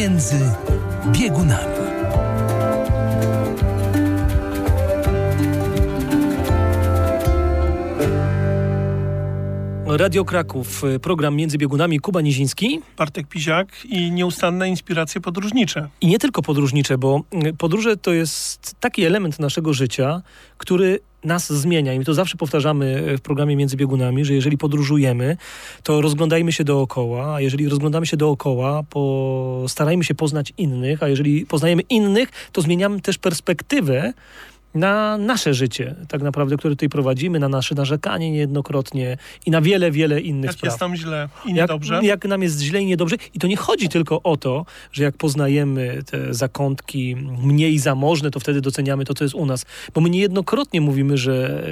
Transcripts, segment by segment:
Między biegunami. Radio Kraków, program Między biegunami, Kuba Niziński. Bartek Piziak i nieustanne inspiracje podróżnicze. I nie tylko podróżnicze, bo podróże to jest taki element naszego życia, który nas zmienia. I my to zawsze powtarzamy w programie Między biegunami, że jeżeli podróżujemy, to rozglądajmy się dookoła, a jeżeli rozglądamy się dookoła, starajmy się poznać innych, a jeżeli poznajemy innych, to zmieniamy też perspektywę na nasze życie, tak naprawdę, które tutaj prowadzimy, na nasze narzekanie niejednokrotnie i na wiele, wiele innych spraw. Jak jest nam źle i niedobrze. Jak nam jest źle i niedobrze. I to nie chodzi tylko o to, że jak poznajemy te zakątki mniej zamożne, to wtedy doceniamy to, co jest u nas. Bo my niejednokrotnie mówimy, że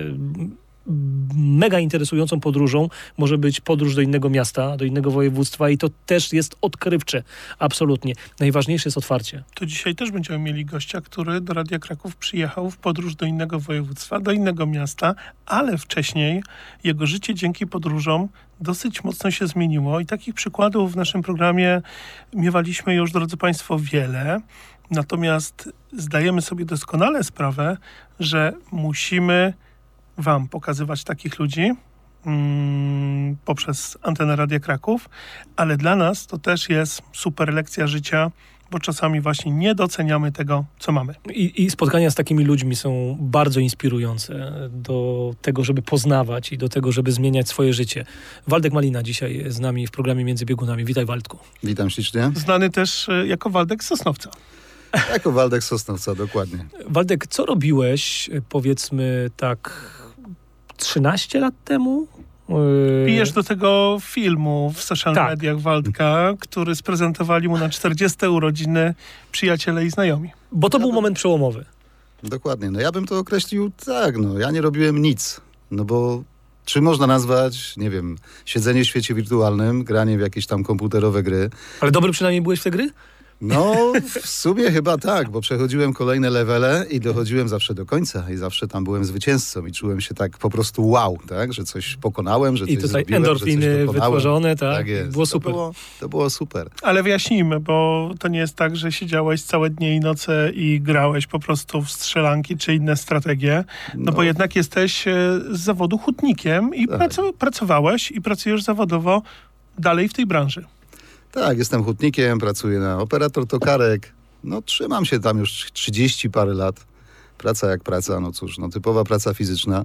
mega interesującą podróżą może być podróż do innego miasta, do innego województwa i to też jest odkrywcze. Absolutnie. Najważniejsze jest otwarcie. To dzisiaj też będziemy mieli gościa, który do Radia Kraków przyjechał w podróż do innego województwa, do innego miasta, ale wcześniej jego życie dzięki podróżom dosyć mocno się zmieniło i takich przykładów w naszym programie miewaliśmy już, drodzy Państwo, wiele. Natomiast zdajemy sobie doskonale sprawę, że musimy Wam pokazywać takich ludzi poprzez antenę Radia Kraków, ale dla nas to też jest super lekcja życia, bo czasami właśnie nie doceniamy tego, co mamy. I spotkania z takimi ludźmi są bardzo inspirujące do tego, żeby poznawać i do tego, żeby zmieniać swoje życie. Waldek Malina dzisiaj z nami w programie Między biegunami. Witaj, Waldku. Witam ślicznie. Znany też jako Waldek z Sosnowca. Jako Waldek z Sosnowca, dokładnie. Waldek, co robiłeś, powiedzmy tak, 13 lat temu? Pijesz do tego filmu w social mediach Waldka, który sprezentowali mu na 40. urodziny przyjaciele i znajomi. Bo to był moment przełomowy. Dokładnie. No ja bym to określił tak, ja nie robiłem nic. No bo czy można nazwać, nie wiem, siedzenie w świecie wirtualnym, granie w jakieś tam komputerowe gry. Ale dobry przynajmniej byłeś w te gry? No, w sumie chyba tak, bo przechodziłem kolejne levele i dochodziłem zawsze do końca i zawsze tam byłem zwycięzcą i czułem się tak po prostu wow, tak, że coś pokonałem, że coś zrobiłem, I tutaj endorfiny wytworzone, tak? Tak jest. Było super. To było super. Ale wyjaśnijmy, bo to nie jest tak, że siedziałeś całe dnie i noce i grałeś po prostu w strzelanki czy inne strategie, no bo jednak jesteś z zawodu hutnikiem i pracowałeś i pracujesz zawodowo dalej w tej branży. Tak, jestem hutnikiem, pracuję na operator tokarek. No trzymam się tam już 30 parę lat. Praca jak praca, no cóż, typowa praca fizyczna.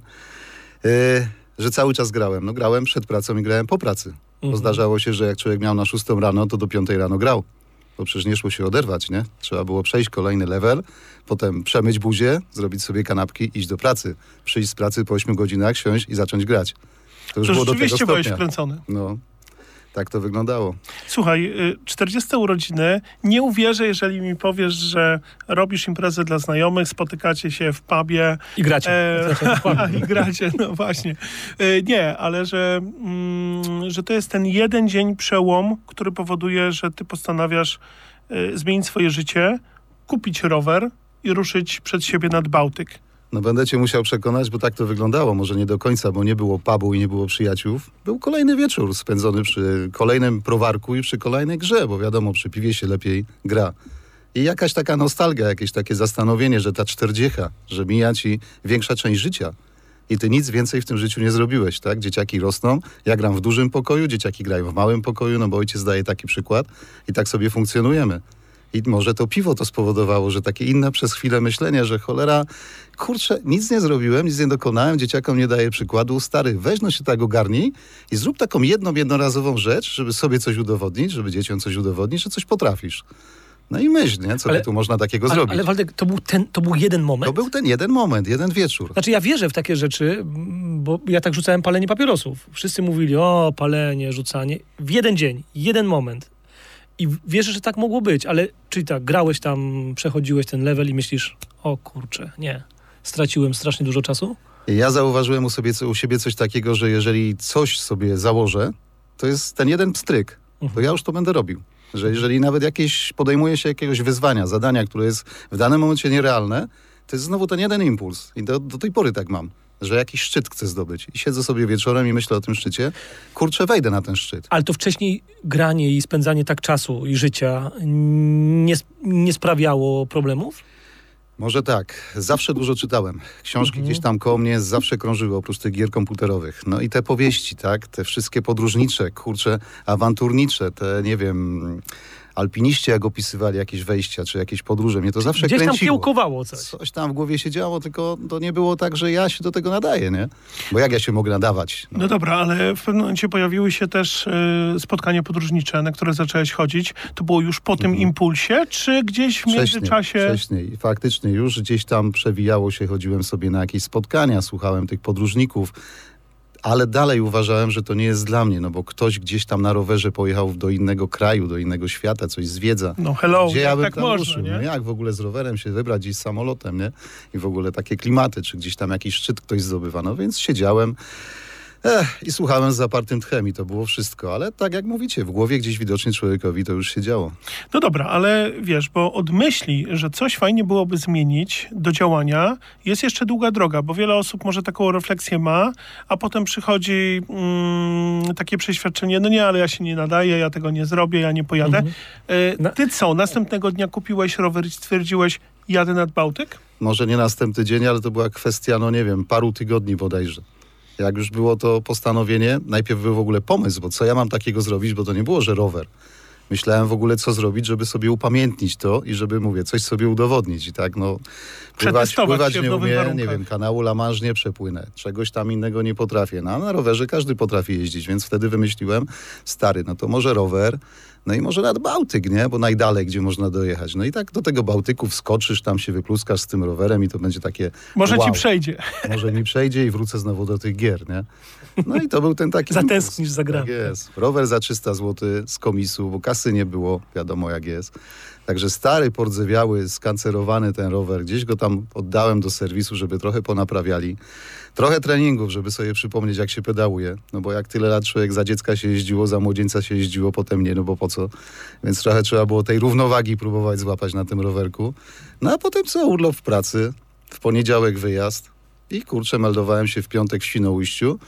Że cały czas grałem. No grałem przed pracą i grałem po pracy. Bo zdarzało się, że jak człowiek miał na 6 rano, to do 5 rano grał. Bo przecież nie szło się oderwać, nie? Trzeba było przejść kolejny level, potem przemyć buzię, zrobić sobie kanapki, iść do pracy. Przyjść z pracy po 8 godzinach, siąść i zacząć grać. To już było do tego stopnia. Byłeś wkręcony. No. Tak to wyglądało. Słuchaj, 40 urodziny, nie uwierzę, jeżeli mi powiesz, że robisz imprezę dla znajomych, spotykacie się w pubie. I gracie. I gracie, no właśnie. Nie, ale że to jest ten jeden dzień przełom, który powoduje, że ty postanawiasz zmienić swoje życie, kupić rower i ruszyć przed siebie nad Bałtyk. No będę cię musiał przekonać, bo tak to wyglądało. Może nie do końca, bo nie było pubu i nie było przyjaciół. Był kolejny wieczór spędzony przy kolejnym prowarku i przy kolejnej grze, bo wiadomo, przy piwie się lepiej gra. I jakaś taka nostalgia, jakieś takie zastanowienie, że ta 40, że mija ci większa część życia. I ty nic więcej w tym życiu nie zrobiłeś, tak? Dzieciaki rosną, ja gram w dużym pokoju, dzieciaki grają w małym pokoju, no bo ojciec daje taki przykład i tak sobie funkcjonujemy. I może to piwo to spowodowało, że takie inne przez chwilę myślenie, że cholera, kurczę, nic nie zrobiłem, nic nie dokonałem, dzieciakom nie daję przykładu. Stary, weź no się tak ogarnij i zrób taką jednorazową rzecz, żeby sobie coś udowodnić, żeby dzieciom coś udowodnić, że coś potrafisz. No i myśl, nie? Co tu można takiego zrobić? Ale Waldek, to był jeden moment? To był ten jeden moment, jeden wieczór. Znaczy ja wierzę w takie rzeczy, bo ja tak rzucałem palenie papierosów. Wszyscy mówili, palenie, rzucanie. W jeden dzień, jeden moment. I wierzę, że tak mogło być, ale czy tak, grałeś tam, przechodziłeś ten level i myślisz, o kurczę, nie, straciłem strasznie dużo czasu? Ja zauważyłem u siebie coś takiego, że jeżeli coś sobie założę, to jest ten jeden pstryk, to ja już to będę robił. Że jeżeli nawet podejmuje się jakiegoś wyzwania, zadania, które jest w danym momencie nierealne, to jest znowu ten jeden impuls. I do tej pory tak mam. że jakiś szczyt chcę zdobyć. I siedzę sobie wieczorem i myślę o tym szczycie. Kurczę, wejdę na ten szczyt. Ale to wcześniej granie i spędzanie tak czasu i życia nie sprawiało problemów? Może tak. Zawsze dużo czytałem. Książki gdzieś tam koło mnie zawsze krążyły, oprócz tych gier komputerowych. No i te powieści, tak? Te wszystkie podróżnicze, kurcze, awanturnicze, te, nie wiem, alpiniści jak opisywali jakieś wejścia, czy jakieś podróże. Mnie to zawsze Gdzieś kręciło. tam kiełkowało coś. Coś tam w głowie się działo, tylko to nie było tak, że ja się do tego nadaję, nie? Bo jak ja się mogę nadawać? No dobra, ale w pewnym momencie pojawiły się też spotkania podróżnicze, na które zacząłeś chodzić. To było już po tym impulsie, czy gdzieś w międzyczasie? Wcześniej. Faktycznie już gdzieś tam przewijało się, chodziłem sobie na jakieś spotkania, słuchałem tych podróżników, ale dalej uważałem, że to nie jest dla mnie, no bo ktoś gdzieś tam na rowerze pojechał do innego kraju, do innego świata, coś zwiedza. No hello, gdzie ja bym tak tam można, ruszył? nie? No jak w ogóle z rowerem się wybrać gdzieś z samolotem, nie? I w ogóle takie klimaty, czy gdzieś tam jakiś szczyt ktoś zdobywa. No więc siedziałem i słuchałem z zapartym tchem i to było wszystko. Ale tak jak mówicie, w głowie gdzieś widocznie człowiekowi to już się działo. No dobra, ale wiesz, bo od myśli, że coś fajnie byłoby zmienić do działania, jest jeszcze długa droga, bo wiele osób może taką refleksję ma, a potem przychodzi takie przeświadczenie, no nie, ale ja się nie nadaję, ja tego nie zrobię, ja nie pojadę. Ty co, następnego dnia kupiłeś rower i stwierdziłeś, jadę nad Bałtyk? Może nie następny dzień, ale to była kwestia, no nie wiem, paru tygodni bodajże. Jak już było to postanowienie, najpierw był w ogóle pomysł, bo co ja mam takiego zrobić, bo to nie było, że rower. Myślałem w ogóle, co zrobić, żeby sobie upamiętnić to i żeby, mówię, coś sobie udowodnić. I tak, no, pływać się w nie nowych umiem, warunkach. nie wiem, kanału La Manche nie przepłynę, czegoś tam innego nie potrafię. No, a na rowerze każdy potrafi jeździć, więc wtedy wymyśliłem, stary, no to może rower, no i może nad Bałtyk, nie? Bo najdalej, gdzie można dojechać. No i tak do tego Bałtyku wskoczysz, tam się wypluskasz z tym rowerem i to będzie takie Może wow. ci przejdzie. Może mi przejdzie i wrócę znowu do tych gier, nie? No i to był ten taki... Zatęsknisz za grami. Tak jest. Rower za 300 zł z komisu, bo kasy nie było, wiadomo jak jest. Także stary, pordzewiały, skancerowany ten rower. Gdzieś go tam oddałem do serwisu, żeby trochę ponaprawiali. Trochę treningów, żeby sobie przypomnieć, jak się pedałuje. No bo jak tyle lat człowiek za dziecka się jeździło, za młodzieńca się jeździło, potem nie, no bo po co? Więc trochę trzeba było tej równowagi próbować złapać na tym rowerku. No a potem co? Urlop w pracy, w poniedziałek wyjazd i kurczę, meldowałem się w piątek w Świnoujściu.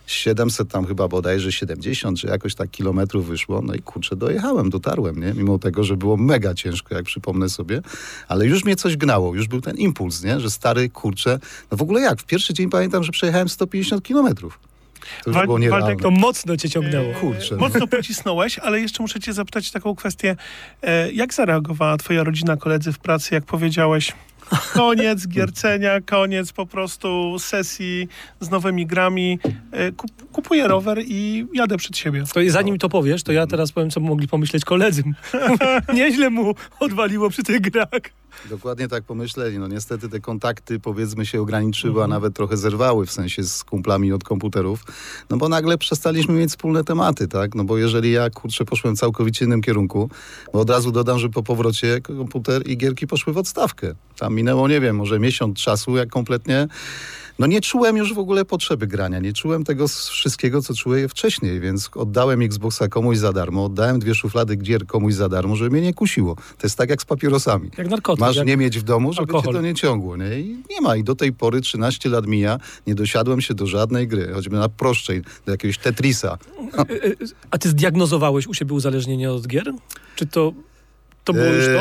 700 tam chyba bodajże 70, czy jakoś tak kilometrów wyszło. No i kurczę, dotarłem, nie? Mimo tego, że było mega ciężko, jak przypomnę sobie. Ale już mnie coś gnało, już był ten impuls, nie? Że stary, kurczę, no w ogóle jak? W pierwszy dzień pamiętam, że przejechałem 150 kilometrów. To już było nierealne. To mocno cię ciągnęło. Kurczę. Mocno pocisnąłeś, ale jeszcze muszę cię zapytać taką kwestię. Jak zareagowała twoja rodzina, koledzy w pracy, jak powiedziałeś, koniec giercenia, koniec po prostu sesji z nowymi grami, kupuję rower i jadę przed siebie. To zanim to powiesz, to ja teraz powiem, co mogli pomyśleć koledzy. Nieźle mu odwaliło przy tych grach. Dokładnie tak pomyśleli. No niestety te kontakty, powiedzmy, się ograniczyły, a nawet trochę zerwały, w sensie z kumplami od komputerów. No bo nagle przestaliśmy mieć wspólne tematy, tak? No bo jeżeli ja, kurczę, poszłem w całkowicie innym kierunku, bo od razu dodam, że po powrocie komputer i gierki poszły w odstawkę. Tam minęło, nie wiem, może miesiąc czasu, jak kompletnie... No nie czułem już w ogóle potrzeby grania, nie czułem tego wszystkiego, co czułem wcześniej, więc oddałem Xboxa komuś za darmo, oddałem 2 szuflady gier komuś za darmo, żeby mnie nie kusiło. To jest tak jak z papierosami. Jak narkotyk. Masz nie mieć w domu, żeby alkohol. cię to nie ciągło, nie? I nie ma. I do tej pory 13 lat mija, nie dosiadłem się do żadnej gry, choćby na prostszej, do jakiegoś Tetrisa. A ty zdiagnozowałeś u siebie uzależnienie od gier? Czy to było już to?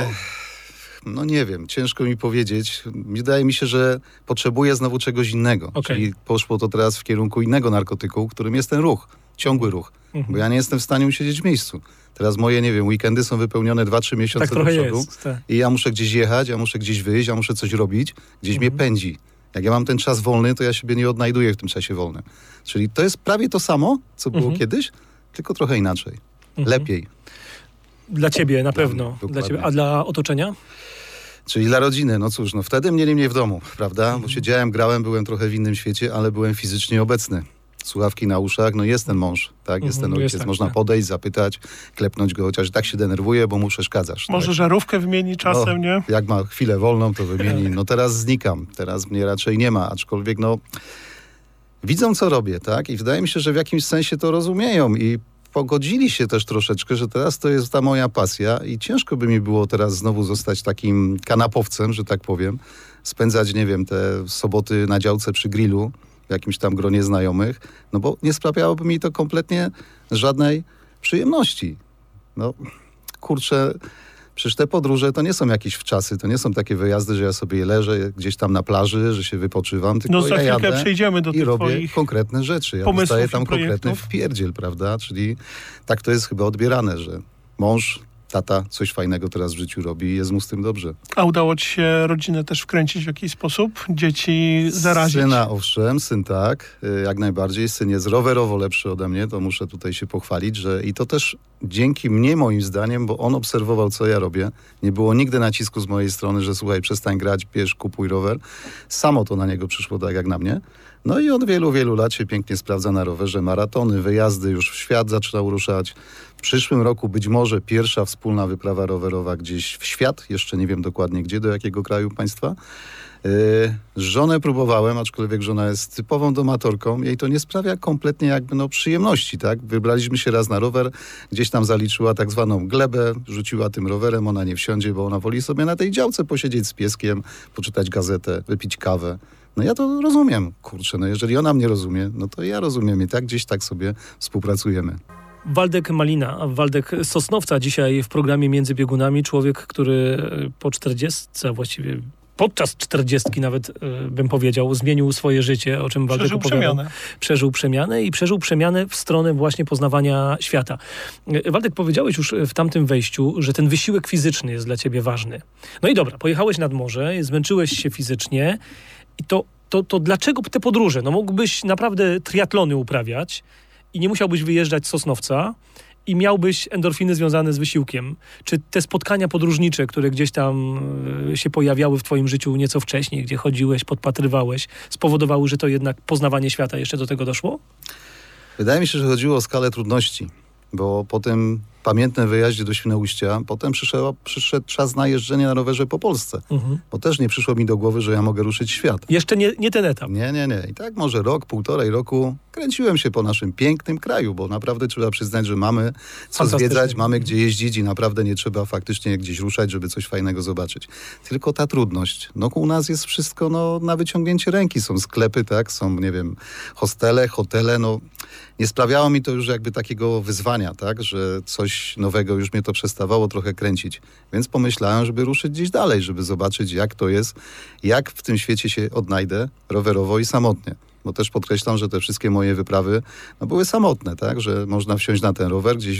No nie wiem, ciężko mi powiedzieć. Wydaje mi się, że potrzebuję znowu czegoś innego. Okay. Czyli poszło to teraz w kierunku innego narkotyku, którym jest ten ruch, ciągły ruch. Bo ja nie jestem w stanie usiedzieć w miejscu. Teraz moje, nie wiem, weekendy są wypełnione 2-3 miesiące tak do przodu. Jest, tak. I ja muszę gdzieś jechać, ja muszę gdzieś wyjść, ja muszę coś robić, gdzieś mnie pędzi. Jak ja mam ten czas wolny, to ja siebie nie odnajduję w tym czasie wolnym. Czyli to jest prawie to samo, co było kiedyś, tylko trochę inaczej. Lepiej. Dla ciebie na pewno. Dokładnie. Dla ciebie. A dla otoczenia? Czyli dla rodziny, no cóż, no wtedy mieli mnie w domu, prawda? Bo siedziałem, grałem, byłem trochę w innym świecie, ale byłem fizycznie obecny. Słuchawki na uszach, no jest ten mąż, tak? Jest ten ojciec. tak, Można tak. podejść, zapytać, klepnąć go, chociaż tak się denerwuje, bo mu przeszkadzasz. Może tak? żarówkę wymieni czasem, nie? Jak ma chwilę wolną, to wymieni. No teraz znikam, teraz mnie raczej nie ma, aczkolwiek no widzą, co robię, tak? I wydaje mi się, że w jakimś sensie to rozumieją i pogodzili się też troszeczkę, że teraz to jest ta moja pasja i ciężko by mi było teraz znowu zostać takim kanapowcem, że tak powiem, spędzać, nie wiem, te soboty na działce przy grillu w jakimś tam gronie znajomych, no bo nie sprawiałoby mi to kompletnie żadnej przyjemności. No, kurczę, przecież te podróże to nie są jakieś wczasy, to nie są takie wyjazdy, że ja sobie leżę gdzieś tam na plaży, że się wypoczywam, tylko za ja chwilkę jadę przejdziemy do i tych robię twoich konkretne rzeczy. Ja pomysłów dostaję i tam konkretny projektów. wpierdziel, prawda? Czyli tak to jest chyba odbierane, że mąż, tata coś fajnego teraz w życiu robi i jest mu z tym dobrze. A udało ci się rodzinę też wkręcić w jakiś sposób? Dzieci zarazić? Syna owszem, syn tak, jak najbardziej. Syn jest rowerowo lepszy ode mnie, to muszę tutaj się pochwalić, że i to też dzięki mnie moim zdaniem, bo on obserwował, co ja robię. Nie było nigdy nacisku z mojej strony, że słuchaj, przestań grać, bierz, kupuj rower. Samo to na niego przyszło tak jak na mnie. No i od wielu, wielu lat się pięknie sprawdza na rowerze. Maratony, wyjazdy, już w świat zaczynał ruszać. W przyszłym roku być może pierwsza wspólna wyprawa rowerowa gdzieś w świat. Jeszcze nie wiem dokładnie gdzie, do jakiego kraju państwa. Żonę próbowałem, aczkolwiek żona jest typową domatorką. Jej to nie sprawia kompletnie jakby przyjemności, tak? Wybraliśmy się raz na rower, gdzieś tam zaliczyła tak zwaną glebę, rzuciła tym rowerem, ona nie wsiądzie, bo ona woli sobie na tej działce posiedzieć z pieskiem, poczytać gazetę, wypić kawę. No ja to rozumiem, kurczę, no jeżeli ona mnie rozumie, no to ja rozumiem i tak gdzieś tak sobie współpracujemy. Waldek Malina, Waldek Sosnowca dzisiaj w programie Między Biegunami. Człowiek, który po 40, właściwie podczas 40 nawet bym powiedział, zmienił swoje życie, o czym Waldek opowiadał. Przeżył przemianę i przeżył przemianę w stronę właśnie poznawania świata. Waldek, powiedziałeś już w tamtym wejściu, że ten wysiłek fizyczny jest dla ciebie ważny. No i dobra, pojechałeś nad morze, zmęczyłeś się fizycznie i to dlaczego te podróże? No mógłbyś naprawdę triatlony uprawiać i nie musiałbyś wyjeżdżać z Sosnowca i miałbyś endorfiny związane z wysiłkiem. Czy te spotkania podróżnicze, które gdzieś tam się pojawiały w twoim życiu nieco wcześniej, gdzie chodziłeś, podpatrywałeś, spowodowały, że to jednak poznawanie świata jeszcze do tego doszło? Wydaje mi się, że chodziło o skalę trudności, bo po tym pamiętnym wyjaździe do Świnoujścia potem przyszedł czas na jeżdżenie na rowerze po Polsce. Bo też nie przyszło mi do głowy, że ja mogę ruszyć świat. Jeszcze nie ten etap. Nie. I tak może rok, półtorej roku kręciłem się po naszym pięknym kraju, bo naprawdę trzeba przyznać, że mamy co zwiedzać, mamy gdzie jeździć i naprawdę nie trzeba faktycznie gdzieś ruszać, żeby coś fajnego zobaczyć. Tylko ta trudność. No u nas jest wszystko na wyciągnięcie ręki. Są sklepy, tak? Są, nie wiem, hostele, hotele. Nie sprawiało mi to już jakby takiego wyzwania, tak? Że coś nowego już mnie to przestawało trochę kręcić. Więc pomyślałem, żeby ruszyć gdzieś dalej, żeby zobaczyć, jak to jest, jak w tym świecie się odnajdę rowerowo i samotnie. Bo też podkreślam, że te wszystkie moje wyprawy były samotne, tak? Że można wsiąść na ten rower, gdzieś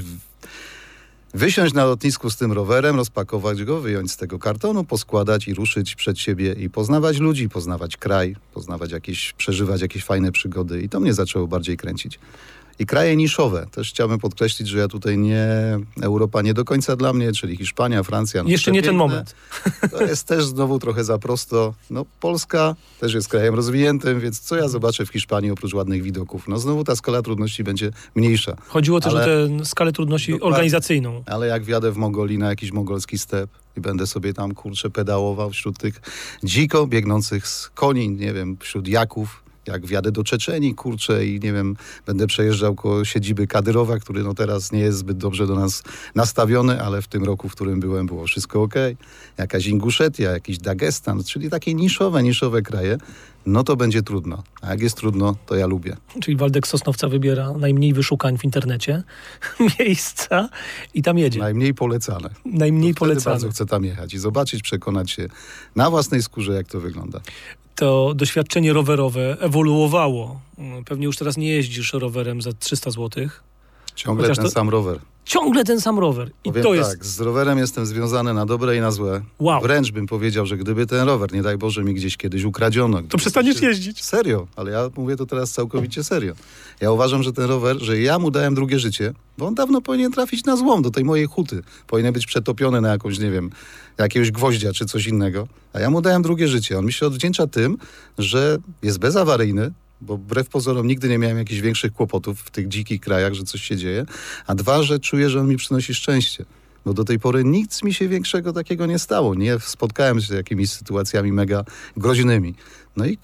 wysiąść na lotnisku z tym rowerem, rozpakować go, wyjąć z tego kartonu, poskładać i ruszyć przed siebie i poznawać ludzi, poznawać kraj, przeżywać jakieś fajne przygody. I to mnie zaczęło bardziej kręcić. I kraje niszowe. Też chciałbym podkreślić, że ja tutaj Europa nie do końca dla mnie, czyli Hiszpania, Francja. Jeszcze nie ten moment. To jest też znowu trochę za prosto. Polska też jest krajem rozwiniętym, więc co ja zobaczę w Hiszpanii oprócz ładnych widoków? Znowu ta skala trudności będzie mniejsza. Chodziło też o tę skalę trudności organizacyjną. Ale jak wjadę w Mongolii na jakiś mongolski step i będę sobie tam, pedałował wśród tych dziko biegnących z koni, nie wiem, wśród jaków, jak wjadę do Czeczenii, i nie wiem, będę przejeżdżał koło siedziby Kadyrowa, który teraz nie jest zbyt dobrze do nas nastawiony, ale w tym roku, w którym byłem, było wszystko okej. Jakaś Inguszetia, jakiś Dagestan, czyli takie niszowe kraje, to będzie trudno. A jak jest trudno, to ja lubię. Czyli Waldek Sosnowca wybiera najmniej wyszukań w internecie, miejsca i tam jedzie. Najmniej polecane. Bardzo chcę tam jechać i zobaczyć, przekonać się na własnej skórze, jak to wygląda. To doświadczenie rowerowe ewoluowało. Pewnie już teraz nie jeździsz rowerem za 300 zł. Ciągle ten sam rower. Ciągle ten sam rower. I powiem to tak, jest... z rowerem jestem związany na dobre i na złe. Wow. Wręcz bym powiedział, że gdyby ten rower, nie daj Boże, mi gdzieś kiedyś ukradziono. To przestaniesz jeździć. Serio, ale ja mówię to teraz całkowicie serio. Ja uważam, że ten rower, że ja mu dałem drugie życie, bo on dawno powinien trafić na złom, do tej mojej huty. Powinien być przetopiony na jakąś, nie wiem, jakiegoś gwoździa czy coś innego. A ja mu dałem drugie życie. On mi się odwdzięcza tym, że jest bezawaryjny, bo wbrew pozorom nigdy nie miałem jakichś większych kłopotów w tych dzikich krajach, że coś się dzieje. A dwa, że czuję, że on mi przynosi szczęście. Bo do tej pory nic mi się większego takiego nie stało. Nie spotkałem się z jakimiś sytuacjami mega groźnymi. I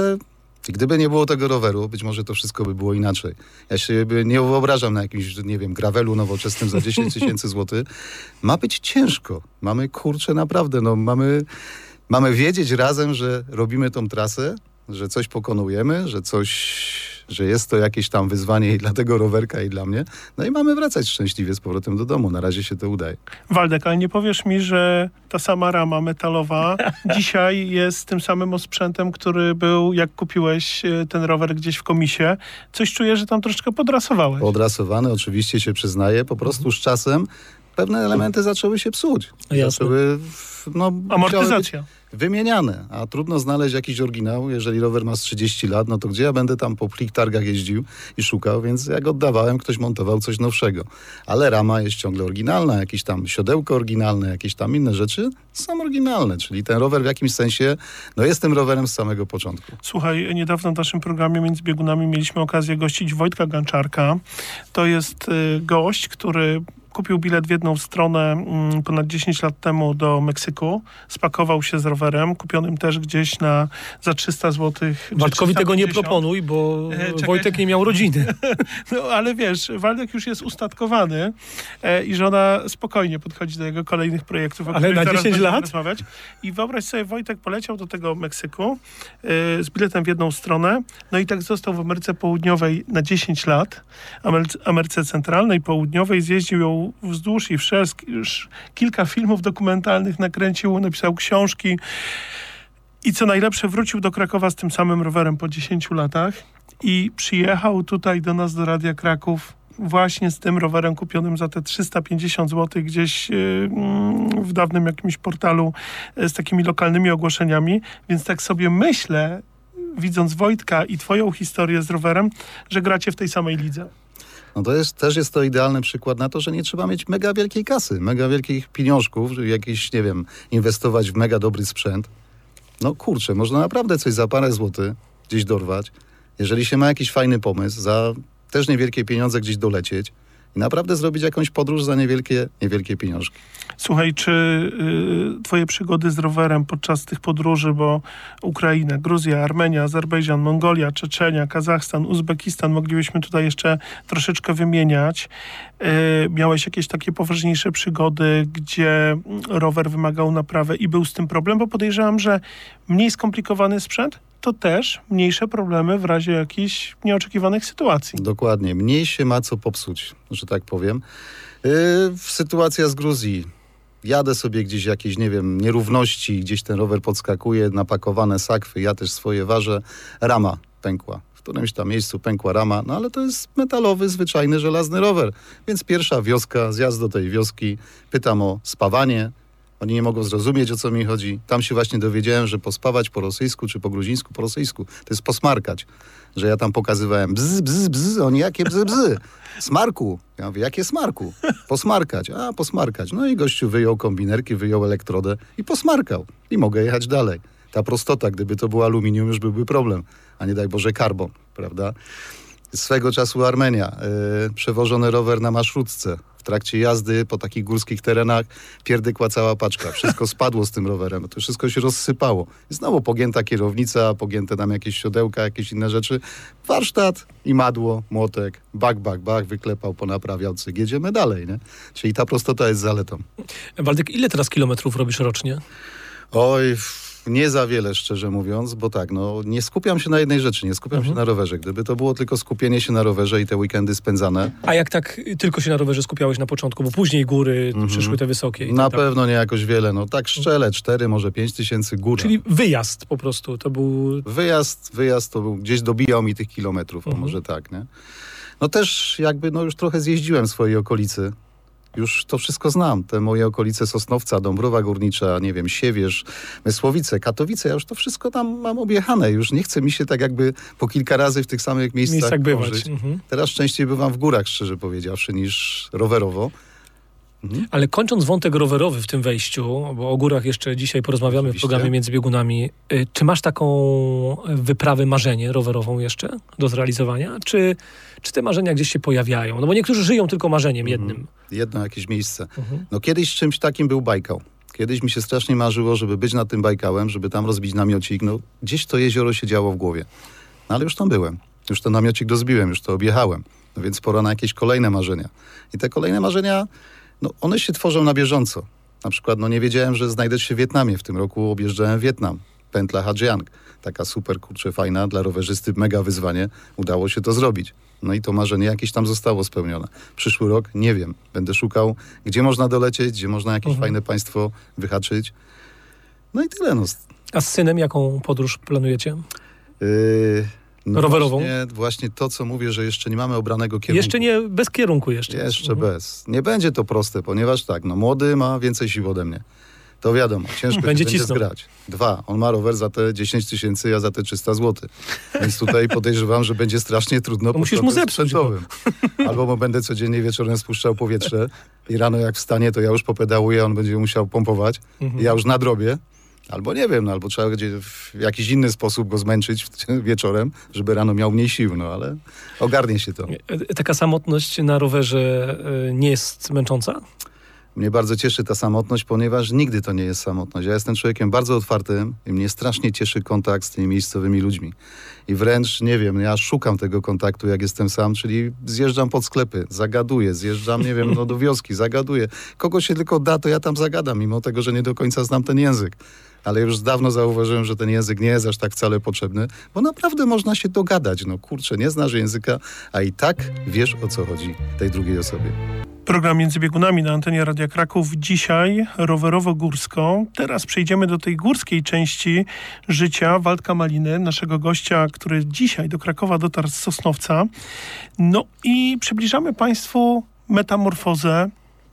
gdyby nie było tego roweru, być może to wszystko by było inaczej. Ja się nie wyobrażam na jakimś, nie wiem, gravelu nowoczesnym za 10 000 złotych. Ma być ciężko. Mamy, naprawdę, mamy wiedzieć razem, że robimy tą trasę że coś pokonujemy, że jest to jakieś tam wyzwanie i dla tego rowerka, i dla mnie. No i mamy wracać szczęśliwie z powrotem do domu. Na razie się to udaje. Waldek, ale nie powiesz mi, że ta sama rama metalowa dzisiaj jest tym samym osprzętem, który był, jak kupiłeś ten rower gdzieś w komisie. Coś czuję, że tam troszeczkę podrasowałeś. Podrasowany, oczywiście się przyznaję. Po prostu z czasem pewne elementy zaczęły się psuć. Zaczęły, amortyzacja. Wymieniane, a trudno znaleźć jakiś oryginał. Jeżeli rower ma z 30 lat, no to gdzie ja będę tam po targach jeździł i szukał, więc jak oddawałem, ktoś montował coś nowszego. Ale rama jest ciągle oryginalna, jakieś tam siodełko oryginalne, jakieś tam inne rzeczy są oryginalne, czyli ten rower w jakimś sensie, no jest tym rowerem z samego początku. Słuchaj, niedawno w naszym programie Między Biegunami mieliśmy okazję gościć Wojtka Ganczarka. To jest gość, który kupił bilet w jedną stronę ponad 10 lat temu do Meksyku. Spakował się z rowerem, kupionym też gdzieś za 300 zł. Waldkowi tego nie proponuj, bo Wojtek nie miał rodziny. No ale wiesz, Waldek już jest ustatkowany i żona spokojnie podchodzi do jego kolejnych projektów, o których na zaraz 10 lat? rozmawiać. I wyobraź sobie, Wojtek poleciał do tego Meksyku z biletem w jedną stronę, no i tak został w Ameryce Południowej na 10 lat, Ameryce Centralnej, Południowej, zjeździł ją wzdłuż i wszerz, już kilka filmów dokumentalnych nakręcił, napisał książki i co najlepsze wrócił do Krakowa z tym samym rowerem po 10 latach i przyjechał tutaj do nas do Radia Kraków właśnie z tym rowerem kupionym za te 350 zł gdzieś w dawnym jakimś portalu z takimi lokalnymi ogłoszeniami, więc tak sobie myślę, widząc Wojtka i twoją historię z rowerem, że gracie w tej samej lidze. No też jest to idealny przykład na to, że nie trzeba mieć mega wielkiej kasy, mega wielkich pieniążków, żeby jakieś, nie wiem, inwestować w mega dobry sprzęt. No kurczę, można naprawdę coś za parę złotych gdzieś dorwać. Jeżeli się ma jakiś fajny pomysł, za też niewielkie pieniądze gdzieś dolecieć i naprawdę zrobić jakąś podróż za niewielkie pieniążki. Słuchaj, czy twoje przygody z rowerem podczas tych podróży, bo Ukraina, Gruzja, Armenia, Azerbejdżan, Mongolia, Czeczenia, Kazachstan, Uzbekistan, moglibyśmy tutaj jeszcze troszeczkę wymieniać. Miałeś jakieś takie poważniejsze przygody, gdzie rower wymagał naprawy i był z tym problem? Bo podejrzewam, że mniej skomplikowany sprzęt to też mniejsze problemy w razie jakichś nieoczekiwanych sytuacji. Dokładnie. Mniej się ma co popsuć, że tak powiem. Sytuacja z Gruzji. Jadę sobie gdzieś jakieś, nie wiem, nierówności, gdzieś ten rower podskakuje, napakowane sakwy, ja też swoje ważę. Rama pękła. W którymś tam miejscu pękła rama, no ale to jest metalowy, zwyczajny, żelazny rower. Więc pierwsza wioska, zjazd do tej wioski, pytam o spawanie. Oni nie mogą zrozumieć, o co mi chodzi. Tam się właśnie dowiedziałem, że pospawać po rosyjsku czy po gruzińsku, po rosyjsku, to jest posmarkać. Że ja tam pokazywałem bzz, bzz, bzz, oni jakie bzz, bzz. Smarku. Ja mówię, jakie smarku? Posmarkać. A, posmarkać. No i gościu wyjął kombinerki, wyjął elektrodę i posmarkał. I mogę jechać dalej. Ta prostota, gdyby to było aluminium, już byłby problem. A nie daj Boże karbon, prawda? Swego czasu Armenia. Przewożony rower na maszrutce. W trakcie jazdy po takich górskich terenach pierdykła cała paczka. Wszystko spadło z tym rowerem. To wszystko się rozsypało. I znowu pogięta kierownica, pogięte tam jakieś siodełka, jakieś inne rzeczy. Warsztat i madło, młotek, bak, wyklepał, ponaprawiał cyk. Jedziemy dalej, nie? Czyli ta prostota jest zaletą. Waldek, ile teraz kilometrów robisz rocznie? Oj, nie za wiele, szczerze mówiąc, bo tak, no nie skupiam się na jednej rzeczy, nie skupiam się na rowerze. Gdyby to było tylko skupienie się na rowerze i te weekendy spędzane. A jak tak tylko się na rowerze skupiałeś na początku, bo później góry przyszły te wysokie? Na pewno nie jakoś wiele, no tak szczelę, 4, może 5 tysięcy góra. Czyli wyjazd po prostu, to był... Wyjazd to był, gdzieś dobijał mi tych kilometrów, a może tak, nie? No też jakby, no już trochę zjeździłem w swojej okolicy. Już to wszystko znam. Te moje okolice Sosnowca, Dąbrowa Górnicza, nie wiem, Siewierz, Mysłowice, Katowice. Ja już to wszystko tam mam objechane. Już nie chce mi się tak jakby po kilka razy w tych samych miejscach bywać. Teraz częściej bywam w górach, szczerze powiedziawszy, niż rowerowo. Ale kończąc wątek rowerowy w tym wejściu, bo o górach jeszcze dzisiaj porozmawiamy w programie Między Biegunami, czy masz taką wyprawę, marzenie rowerową jeszcze do zrealizowania? Czy te marzenia gdzieś się pojawiają? No bo niektórzy żyją tylko marzeniem jednym. Jedno jakieś miejsce. No kiedyś czymś takim był Bajkał. Kiedyś mi się strasznie marzyło, żeby być nad tym Bajkałem, żeby tam rozbić namiocik. No gdzieś to jezioro się działo w głowie. No ale już tam byłem. Już ten namiocik rozbiłem, już to objechałem. No więc pora na jakieś kolejne marzenia. I te kolejne marzenia... No, one się tworzą na bieżąco. Na przykład, no nie wiedziałem, że znajdę się w Wietnamie. W tym roku objeżdżałem Wietnam. pętla Hadjiang. Taka super, kurczę, fajna, dla rowerzysty mega wyzwanie. Udało się to zrobić. No i to marzenie jakieś tam zostało spełnione. Przyszły rok, nie wiem. Będę szukał, gdzie można dolecieć, gdzie można jakieś fajne państwo wyhaczyć. No i tyle. No. A z synem jaką podróż planujecie? No rowerową? Właśnie to, co mówię, że jeszcze nie mamy obranego kierunku. Jeszcze nie, bez kierunku jeszcze. Jeszcze bez. Nie będzie to proste, ponieważ tak, no młody ma więcej sił ode mnie. To wiadomo, ciężko będzie się cisnął. zgrać. 2. On ma rower za te 10 000, ja za te 300 zł. Więc tutaj podejrzewam, że będzie strasznie trudno. To musisz mu zepsuć. Albo mu będę codziennie wieczorem spuszczał powietrze i rano jak wstanie, to ja już popedałuję, on będzie musiał pompować. Ja już nadrobię. Albo nie wiem, albo trzeba będzie w jakiś inny sposób go zmęczyć wieczorem, żeby rano miał mniej sił, no ale ogarnie się to. Taka samotność na rowerze nie jest męcząca? Mnie bardzo cieszy ta samotność, ponieważ nigdy to nie jest samotność. Ja jestem człowiekiem bardzo otwartym i mnie strasznie cieszy kontakt z tymi miejscowymi ludźmi. I wręcz, nie wiem, ja szukam tego kontaktu, jak jestem sam, czyli zjeżdżam pod sklepy, zagaduję, zjeżdżam, nie wiem, no do wioski, zagaduję. Kogo się tylko da, to ja tam zagadam, mimo tego, że nie do końca znam ten język. Ale już dawno zauważyłem, że ten język nie jest aż tak wcale potrzebny, bo naprawdę można się dogadać. No kurczę, nie znasz języka, a i tak wiesz, o co chodzi tej drugiej osobie. Program Między Biegunami na antenie Radia Kraków. Dzisiaj rowerowo-górsko. Teraz przejdziemy do tej górskiej części życia Waldka Maliny, naszego gościa, który dzisiaj do Krakowa dotarł z Sosnowca. No i przybliżamy Państwu metamorfozę,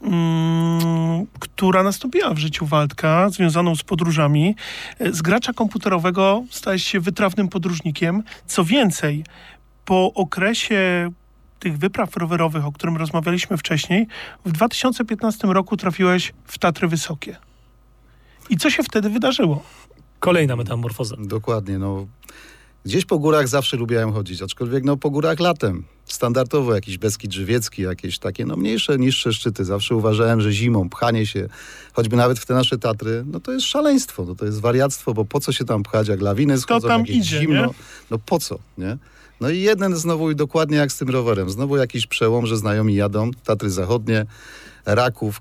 która nastąpiła w życiu Waldka, związaną z podróżami. Z gracza komputerowego stałeś się wytrawnym podróżnikiem. Co więcej, po okresie tych wypraw rowerowych, o którym rozmawialiśmy wcześniej, w 2015 roku trafiłeś w Tatry Wysokie. I co się wtedy wydarzyło? Kolejna metamorfoza. Dokładnie, no. Gdzieś po górach zawsze lubiłem chodzić, aczkolwiek no po górach latem. Standardowo jakiś Beskid Żywiecki, jakieś takie no mniejsze, niższe szczyty. Zawsze uważałem, że zimą pchanie się, choćby nawet w te nasze Tatry, no to jest szaleństwo, no to jest wariactwo, bo po co się tam pchać, jak lawiny schodzą, tam jakieś idzie, zimno. nie? No po co, nie? No i jeden znowu i dokładnie jak z tym rowerem. Znowu jakiś przełom, że znajomi jadą, Tatry Zachodnie, Raków,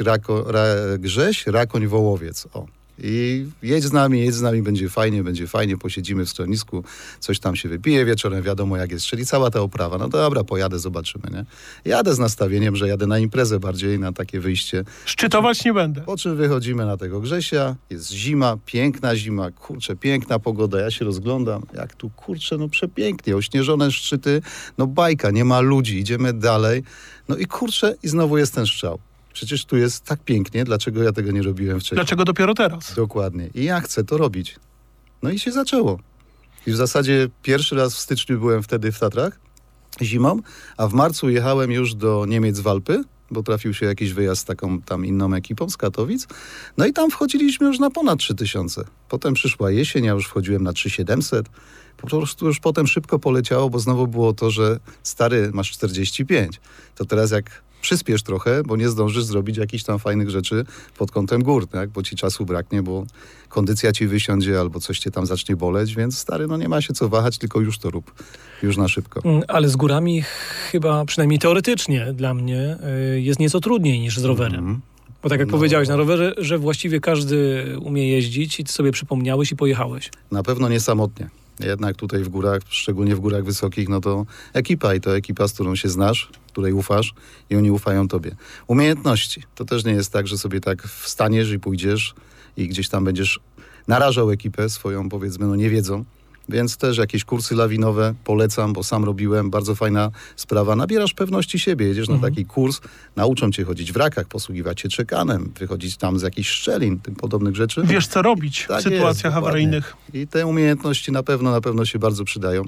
Grześ, Rakoń, Wołowiec. O. I jedź z nami, będzie fajnie, posiedzimy w schronisku, coś tam się wypije wieczorem, wiadomo jak jest, czyli cała ta oprawa. No dobra, pojadę, zobaczymy, nie? Jadę z nastawieniem, że jadę na imprezę bardziej, na takie wyjście. Szczytować nie będę. Po czym wychodzimy na tego Grzesia, jest zima, piękna zima, kurczę, piękna pogoda, ja się rozglądam, jak tu, kurczę, no przepięknie, ośnieżone szczyty, no bajka, nie ma ludzi, idziemy dalej, no i kurczę, i znowu jest ten strzał. Przecież tu jest tak pięknie, dlaczego ja tego nie robiłem wcześniej? Dlaczego dopiero teraz? Dokładnie. I ja chcę to robić. No i się zaczęło. I w zasadzie pierwszy raz w styczniu byłem wtedy w Tatrach zimą, a w marcu jechałem już do Niemiec w Alpy, bo trafił się jakiś wyjazd z taką tam inną ekipą z Katowic. No i tam wchodziliśmy już na ponad 3000. Potem przyszła jesień, ja już wchodziłem na 3700. Po prostu już potem szybko poleciało, bo znowu było to, że stary, masz 45. To teraz jak przyspiesz trochę, bo nie zdążysz zrobić jakichś tam fajnych rzeczy pod kątem gór, tak? Bo ci czasu braknie, bo kondycja ci wysiądzie albo coś cię tam zacznie boleć, więc stary, no nie ma się co wahać, tylko już to rób. Już na szybko. Ale z górami chyba, przynajmniej teoretycznie dla mnie, jest nieco trudniej niż z rowerem. Bo tak jak powiedziałeś, na rowerze, że właściwie każdy umie jeździć i ty sobie przypomniałeś i pojechałeś. Na pewno nie samotnie. Jednak tutaj w górach, szczególnie w górach wysokich, no to ekipa i to ekipa, z którą się znasz, której ufasz i oni ufają tobie. Umiejętności. To też nie jest tak, że sobie tak wstaniesz i pójdziesz i gdzieś tam będziesz narażał ekipę swoją, powiedzmy, no niewiedzą. Więc też jakieś kursy lawinowe polecam, bo sam robiłem, bardzo fajna sprawa. Nabierasz pewności siebie, jedziesz na taki kurs, nauczą cię chodzić w rakach, posługiwać się czekanem, wychodzić tam z jakichś szczelin, tym podobnych rzeczy. Wiesz, co robić Tak w sytuacjach jest, awaryjnych. I te umiejętności na pewno się bardzo przydają.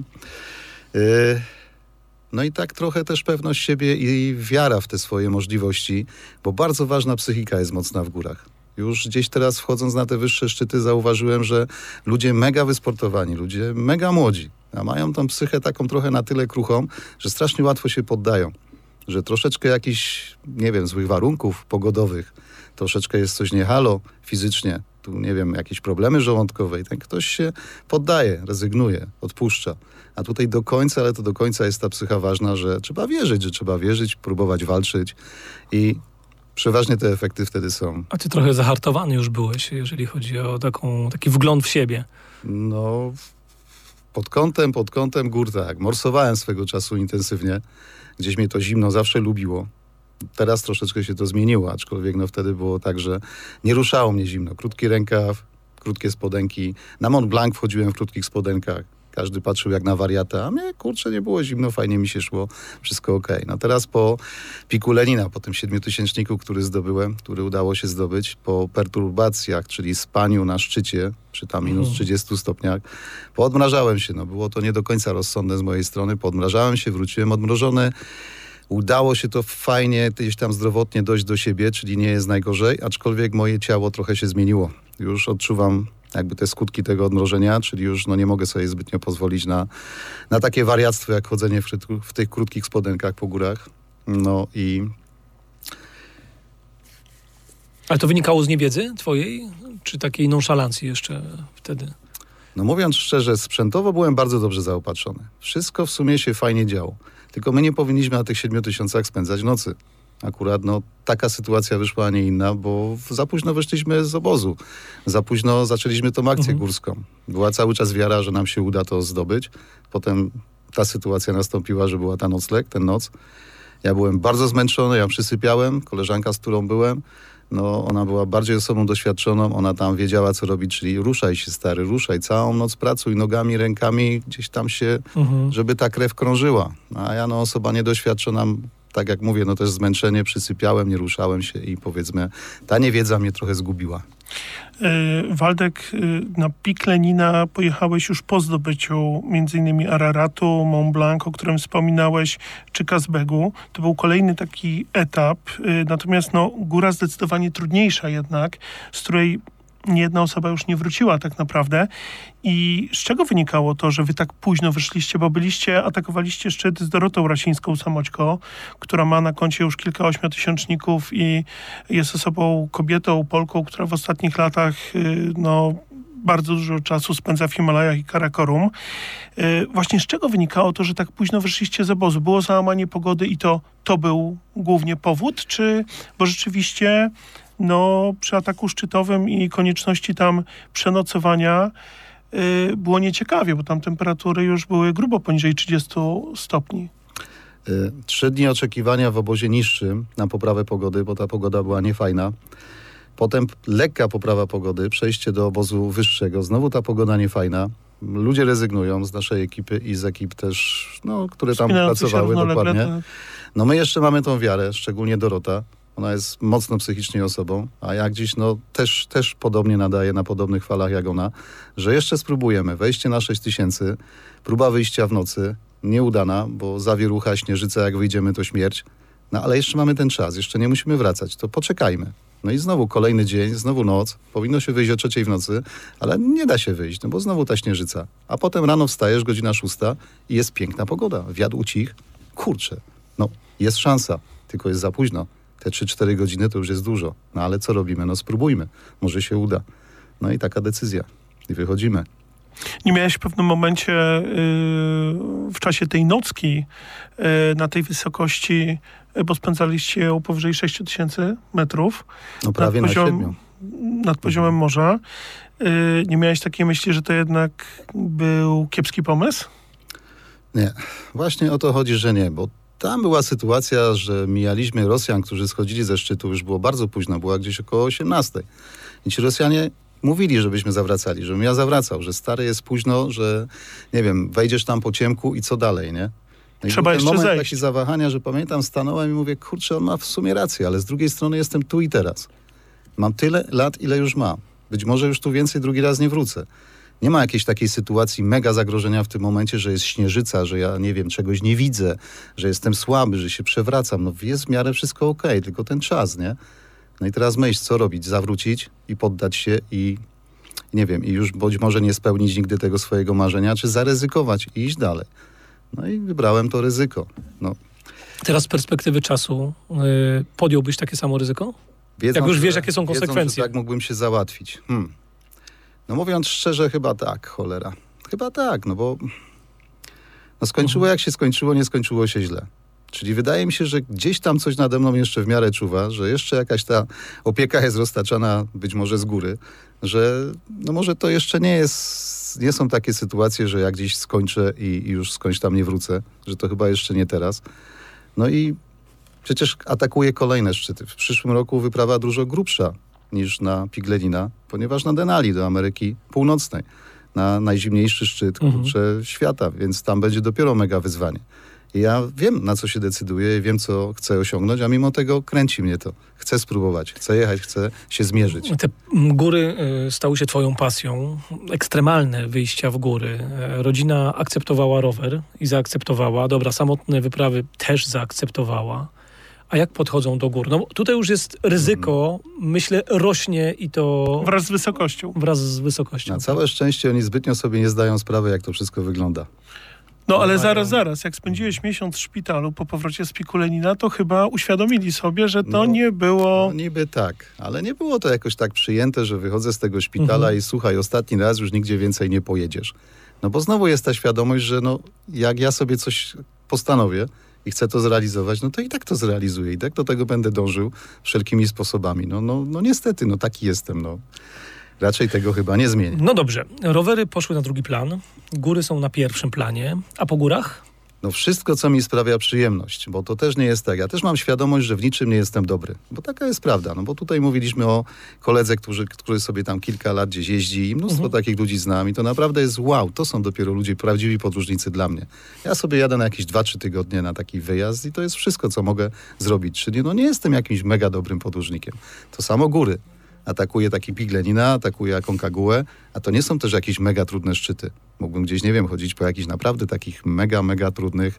No i tak trochę też pewność siebie i wiara w te swoje możliwości, bo bardzo ważna psychika jest mocna w górach. Już gdzieś teraz wchodząc na te wyższe szczyty zauważyłem, że ludzie mega wysportowani, ludzie mega młodzi, a mają tą psychę taką trochę na tyle kruchą, że strasznie łatwo się poddają. Że troszeczkę jakichś, nie wiem, złych warunków pogodowych, troszeczkę jest coś nie halo fizycznie, tu nie wiem, jakieś problemy żołądkowe i ten ktoś się poddaje, rezygnuje, odpuszcza. A tutaj do końca, ale to do końca jest ta psycha ważna, że trzeba wierzyć, próbować walczyć i Przeważnie te efekty wtedy są. A ty trochę zahartowany już byłeś, jeżeli chodzi o taki wgląd w siebie. No, pod kątem gór tak. Morsowałem swego czasu intensywnie. Gdzieś mnie to zimno zawsze lubiło. Teraz troszeczkę się to zmieniło, aczkolwiek no wtedy było tak, że nie ruszało mnie zimno. Krótki rękaw, krótkie spodenki. Na Mont Blanc wchodziłem w krótkich spodenkach. Każdy patrzył jak na wariata, a mnie, kurczę, nie było zimno, fajnie mi się szło, wszystko okej. No teraz po piku Lenina, po tym 7000, który udało się zdobyć, po perturbacjach, czyli spaniu na szczycie, przy tam minus 30 stopniach, poodmrażałem się, no było to nie do końca rozsądne z mojej strony, poodmrażałem się, wróciłem odmrożony. Udało się to fajnie, gdzieś tam zdrowotnie dojść do siebie, czyli nie jest najgorzej, aczkolwiek moje ciało trochę się zmieniło. Już odczuwam jakby te skutki tego odmrożenia, czyli już no, nie mogę sobie zbytnio pozwolić na takie wariactwo, jak chodzenie w tych krótkich spodenkach po górach. No i... Ale to wynikało z niewiedzy twojej, czy takiej nonszalancji jeszcze wtedy? No mówiąc szczerze, sprzętowo byłem bardzo dobrze zaopatrzony. Wszystko w sumie się fajnie działo. Tylko my nie powinniśmy na tych 7000 spędzać nocy. Akurat no, taka sytuacja wyszła, a nie inna, bo za późno wyszliśmy z obozu. Za późno zaczęliśmy tą akcję górską. Była cały czas wiara, że nam się uda to zdobyć. Potem ta sytuacja nastąpiła, że była ta nocleg, ten noc. Ja byłem bardzo zmęczony, ja przysypiałem. Koleżanka, z którą byłem, no ona była bardziej osobą doświadczoną, ona tam wiedziała, co robić, czyli ruszaj się, stary, ruszaj, całą noc pracuj nogami, rękami, gdzieś tam się, żeby ta krew krążyła. A ja, no osoba niedoświadczona, tak jak mówię, no też zmęczenie, przysypiałem, nie ruszałem się i powiedzmy, ta niewiedza mnie trochę zgubiła. Waldek, na pik Lenina pojechałeś już po zdobyciu m.in. Araratu, Mont Blanc, o którym wspominałeś, czy Kazbegu. To był kolejny taki etap, natomiast no, góra zdecydowanie trudniejsza jednak, z której niejedna osoba już nie wróciła tak naprawdę. I z czego wynikało to, że wy tak późno wyszliście, bo atakowaliście szczyt z Dorotą Rasińską Samoćko, która ma na koncie już kilka ośmiotysięczników i jest osobą, kobietą, Polką, która w ostatnich latach no, bardzo dużo czasu spędza w Himalajach i Karakorum. Właśnie z czego wynikało to, że tak późno wyszliście z obozu? Było załamanie pogody i to był głównie powód? Bo rzeczywiście no, przy ataku szczytowym i konieczności tam przenocowania było nieciekawie, bo tam temperatury już były grubo poniżej 30 stopni. 3 dni oczekiwania w obozie niższym na poprawę pogody, bo ta pogoda była niefajna. Potem lekka poprawa pogody, przejście do obozu wyższego, znowu ta pogoda niefajna. Ludzie rezygnują z naszej ekipy i z ekip też, no, które tam pracowały dokładnie. No my jeszcze mamy tą wiarę, szczególnie Dorota. Ona jest mocno psychicznie osobą, a ja gdzieś no, też podobnie nadaję na podobnych falach jak ona, że jeszcze spróbujemy. Wejście na 6000, próba wyjścia w nocy, nieudana, bo zawierucha, śnieżyca, jak wyjdziemy to śmierć. No ale jeszcze mamy ten czas, jeszcze nie musimy wracać, to poczekajmy. No i znowu kolejny dzień, znowu noc, powinno się wyjść o 3:00 w nocy, ale nie da się wyjść, no bo znowu ta śnieżyca. A potem rano wstajesz, godzina 6 i jest piękna pogoda, wiatr ucich. Kurczę, no jest szansa, tylko jest za późno. Te 3-4 godziny to już jest dużo. No ale co robimy? No spróbujmy. Może się uda. No i taka decyzja. I wychodzimy. Nie miałeś w pewnym momencie w czasie tej nocki na tej wysokości, bo spędzaliście ją powyżej 6000 metrów. No prawie na 7. Nad poziomem morza. Nie miałeś takiej myśli, że to jednak był kiepski pomysł? Nie. Właśnie o to chodzi, że nie, bo tam była sytuacja, że mijaliśmy Rosjan, którzy schodzili ze szczytu, już było bardzo późno, była gdzieś około 18. I ci Rosjanie mówili, żebyśmy zawracali, żebym ja zawracał, że stary jest późno, że nie wiem, wejdziesz tam po ciemku i co dalej, nie? No trzeba i jeszcze moment zejść. taki zawahania, że pamiętam, stanąłem i mówię, kurczę, on ma w sumie rację, ale z drugiej strony jestem tu i teraz. Mam tyle lat, ile już mam. Być może już tu więcej drugi raz nie wrócę. Nie ma jakiejś takiej sytuacji mega zagrożenia w tym momencie, że jest śnieżyca, że ja nie wiem, czegoś nie widzę, że jestem słaby, że się przewracam. No jest w miarę wszystko okej, tylko ten czas, nie? No i teraz myśl, co robić? Zawrócić i poddać się i nie wiem, i już być może nie spełnić nigdy tego swojego marzenia, czy zaryzykować i iść dalej. No i wybrałem to ryzyko. No. Teraz z perspektywy czasu podjąłbyś takie samo ryzyko? Wiedzą, jak już wiesz, jakie są konsekwencje. Wiedzą, że tak mógłbym się załatwić. No mówiąc szczerze, chyba tak, cholera. Chyba tak, no bo no skończyło jak się skończyło, nie skończyło się źle. Czyli wydaje mi się, że gdzieś tam coś nade mną jeszcze w miarę czuwa, że jeszcze jakaś ta opieka jest roztaczana być może z góry, że no może to jeszcze nie są takie sytuacje, że ja gdzieś skończę i już skądś tam nie wrócę, że to chyba jeszcze nie teraz. No i przecież atakuje kolejne szczyty. W przyszłym roku wyprawa dużo grubsza niż na Piglenina, ponieważ na Denali do Ameryki Północnej, na najzimniejszy szczyt świata, więc tam będzie dopiero mega wyzwanie. I ja wiem, na co się decyduję, wiem, co chcę osiągnąć, a mimo tego kręci mnie to. Chcę spróbować, chcę jechać, chcę się zmierzyć. Te góry stały się twoją pasją. Ekstremalne wyjścia w góry. Rodzina akceptowała rower i zaakceptowała. Dobra, samotne wyprawy też zaakceptowała. A jak podchodzą do gór? No tutaj już jest ryzyko, myślę, rośnie i to... Wraz z wysokością. Wraz z wysokością. Na całe szczęście oni zbytnio sobie nie zdają sprawy, jak to wszystko wygląda. No ale zaraz, jak spędziłeś miesiąc w szpitalu po powrocie z Pikulenina, to chyba uświadomili sobie, że to nie było... No niby tak, ale nie było to jakoś tak przyjęte, że wychodzę z tego szpitala i słuchaj, ostatni raz już nigdzie więcej nie pojedziesz. No bo znowu jest ta świadomość, że no jak ja sobie coś postanowię i chcę to zrealizować, no to i tak to zrealizuję, i tak do tego będę dążył wszelkimi sposobami. No niestety, no taki jestem, no. Raczej tego chyba nie zmienię. No dobrze, rowery poszły na drugi plan, góry są na pierwszym planie, a po górach? No wszystko, co mi sprawia przyjemność, bo to też nie jest tak. Ja też mam świadomość, że w niczym nie jestem dobry, bo taka jest prawda. No bo tutaj mówiliśmy o koledze, który sobie tam kilka lat gdzieś jeździ i mnóstwo takich ludzi znam i to naprawdę jest wow. To są dopiero ludzie, prawdziwi podróżnicy dla mnie. Ja sobie jadę na jakieś 2-3 tygodnie na taki wyjazd i to jest wszystko, co mogę zrobić. Czyli no nie jestem jakimś mega dobrym podróżnikiem. To samo góry. Atakuje taki Piglenina, atakuje Aconcagua, a to nie są też jakieś mega trudne szczyty. Mógłbym gdzieś, nie wiem, chodzić po jakichś naprawdę takich mega trudnych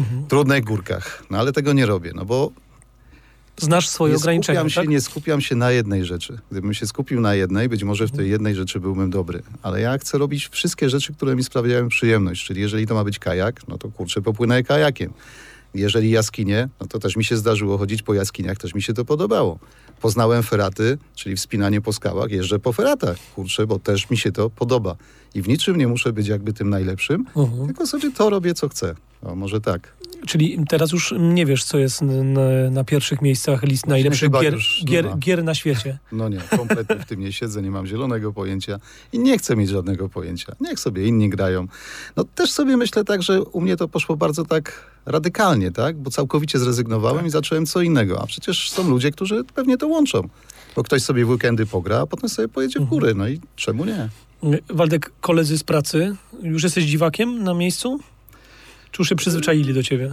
górkach. No ale tego nie robię, no bo znasz swoje ograniczenia, tak? Nie skupiam się na jednej rzeczy. Gdybym się skupił na jednej, być może w tej jednej rzeczy byłbym dobry. Ale ja chcę robić wszystkie rzeczy, które mi sprawiają przyjemność. Czyli jeżeli to ma być kajak, no to kurczę, popłynę kajakiem. Jeżeli jaskinie, no to też mi się zdarzyło chodzić po jaskiniach, też mi się to podobało. Poznałem feraty, czyli wspinanie po skałach, jeżdżę po feratach, kurczę, bo też mi się to podoba. I w niczym nie muszę być jakby tym najlepszym, tylko sobie to robię, co chcę. O, może tak. Czyli teraz już nie wiesz, co jest na pierwszych miejscach list najlepszych gier na świecie. No nie, kompletnie w tym nie siedzę, nie mam zielonego pojęcia i nie chcę mieć żadnego pojęcia. Niech sobie inni grają. No też sobie myślę tak, że u mnie to poszło bardzo tak radykalnie, tak? Bo całkowicie zrezygnowałem i zacząłem co innego. A przecież są ludzie, którzy pewnie to łączą. Bo ktoś sobie w weekendy pogra, a potem sobie pojedzie w góry. No i czemu nie? Waldek, koledzy z pracy, już jesteś dziwakiem na miejscu? Czy już się przyzwyczaili do ciebie?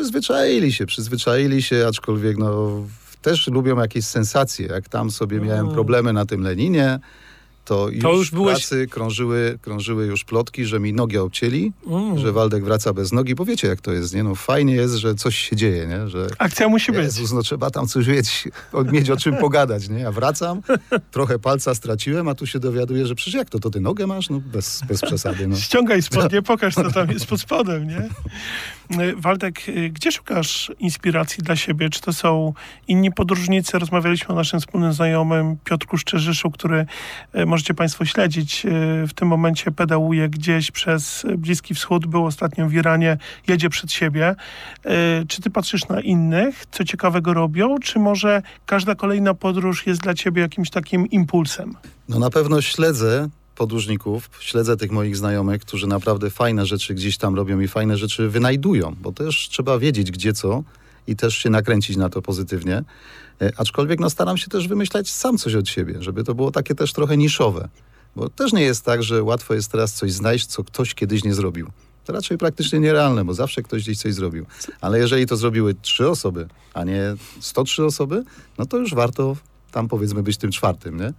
Przyzwyczaili się, aczkolwiek no też lubią jakieś sensacje. Jak tam sobie miałem problemy na tym Leninie, to już w pracy krążyły już plotki, że mi nogi obcięli, że Waldek wraca bez nogi, bo wiecie jak to jest, nie? No fajnie jest, że coś się dzieje, nie? Że akcja musi być. Jezus, no trzeba tam coś mieć o czym pogadać, nie? Ja wracam, trochę palca straciłem, a tu się dowiaduję, że przecież jak to ty nogę masz? No bez przesady. No. Ściągaj spodnie, pokaż co tam jest pod spodem, nie? Waldek, gdzie szukasz inspiracji dla siebie? Czy to są inni podróżnicy? Rozmawialiśmy o naszym wspólnym znajomym Piotrku Szczerzyszu, który możecie państwo śledzić. W tym momencie pedałuje gdzieś przez Bliski Wschód, był ostatnio w Iranie, jedzie przed siebie. Czy ty patrzysz na innych, co ciekawego robią? Czy może każda kolejna podróż jest dla ciebie jakimś takim impulsem? No na pewno śledzę podróżników, śledzę tych moich znajomych, którzy naprawdę fajne rzeczy gdzieś tam robią i fajne rzeczy wynajdują, bo też trzeba wiedzieć gdzie co i też się nakręcić na to pozytywnie. Aczkolwiek no, staram się też wymyślać sam coś od siebie, żeby to było takie też trochę niszowe. Bo też nie jest tak, że łatwo jest teraz coś znaleźć, co ktoś kiedyś nie zrobił. To raczej praktycznie nierealne, bo zawsze ktoś gdzieś coś zrobił. Ale jeżeli to zrobiły 3 osoby, a nie 103 osoby, no to już warto tam powiedzmy być tym 4, nie?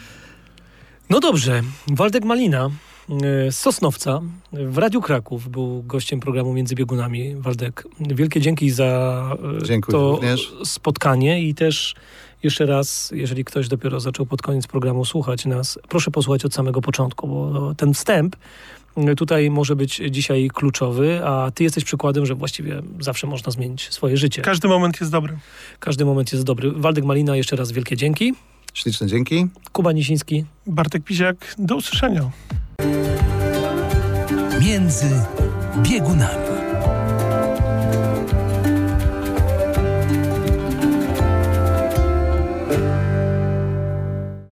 No dobrze, Waldek Malina z Sosnowca w Radiu Kraków był gościem programu Między Biegunami. Waldek, wielkie dzięki za to również spotkanie i też jeszcze raz, jeżeli ktoś dopiero zaczął pod koniec programu słuchać nas, proszę posłuchać od samego początku, bo ten wstęp tutaj może być dzisiaj kluczowy, a ty jesteś przykładem, że właściwie zawsze można zmienić swoje życie. Każdy moment jest dobry. Każdy moment jest dobry. Waldek Malina, jeszcze raz wielkie dzięki. Śliczne dzięki. Kuba Nisiński. Bartek Piziak. Do usłyszenia. Między Biegunami.